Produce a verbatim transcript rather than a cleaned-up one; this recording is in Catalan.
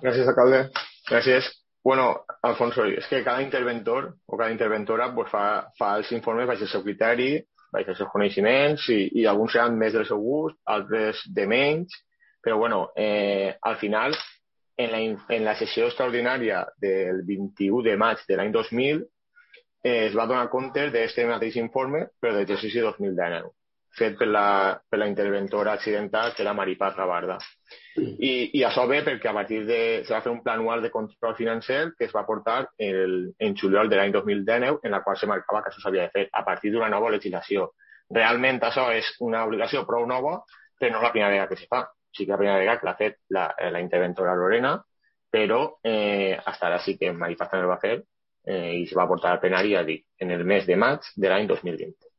Gràcies, alcalde. Gràcies. Bueno, Alfonso, és que cada interventor o cada interventora pues, fa, fa els informes baix el seu criteri, baix els seus coneixements, i, i alguns seran més del seu gust, altres de menys, però bueno, eh, al final, en la, en la sessió extraordinària del vint-i-u de maig de l'any dos mil, eh, es va donar compte d'aquest mateix informe, però de l'exercici dos mil dinou, fet per la, per la interventora accidental, que era Maripaz Gabarda. I, i això ve perquè a partir de... se va fer un pla anual de control financer que es va portar el, en juliol de l'any dos mil dinou, en la qual se marcava que això s'havia de fer a partir d'una nova legislació. Realment això és una obligació prou nova, però no és la primera vegada que se fa. Sí que la primera vegada que l'ha fet la, la interventora Lorena, però eh, hasta ara sí que Maripaz també el va fer eh, i se va portar al plenari, ja dic, en el mes de maig de l'any dos mil vint.